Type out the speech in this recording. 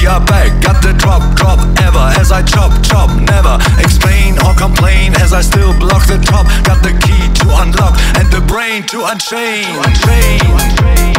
are back. Got the drop ever as I chop, never explain or complain as I still block the top. Got the key to unlock and the brain to unchain.